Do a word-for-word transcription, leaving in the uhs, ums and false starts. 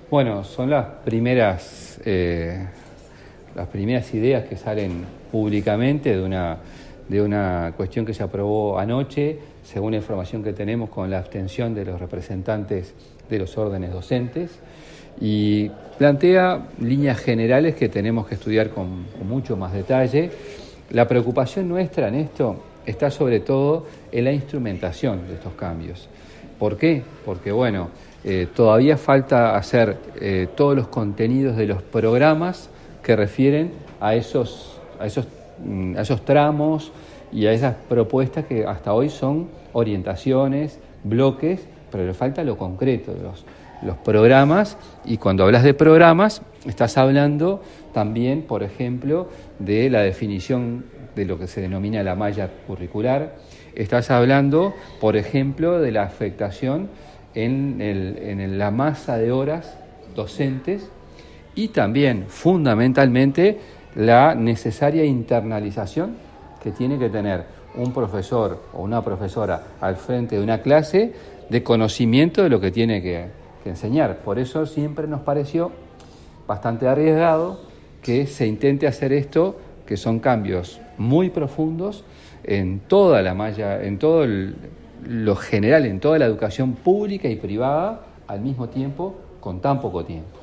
Bueno, son las primeras, eh, las primeras ideas que salen públicamente de una, de una cuestión que se aprobó anoche, según la información que tenemos, con la abstención de los representantes de los órdenes docentes, y plantea líneas generales que tenemos que estudiar con, con mucho más detalle. La preocupación nuestra en esto está sobre todo en la instrumentación de estos cambios. ¿Por qué? Porque, bueno, eh, todavía falta hacer eh, todos los contenidos de los programas que refieren a esos, a esos, a esos tramos y a esas propuestas que hasta hoy son orientaciones, bloques, pero le falta lo concreto, los, los programas, y cuando hablas de programas estás hablando también, por ejemplo, de la definición de lo que se denomina la malla curricular, estás hablando, por ejemplo, de la afectación en, el, en la masa de horas docentes y también, fundamentalmente, la necesaria internalización que tiene que tener un profesor o una profesora al frente de una clase de conocimiento de lo que tiene que, que enseñar. Por eso siempre nos pareció bastante arriesgado que se intente hacer esto, que son cambios muy profundos en toda la malla, en todo el, lo general, en toda la educación pública y privada, al mismo tiempo, con tan poco tiempo.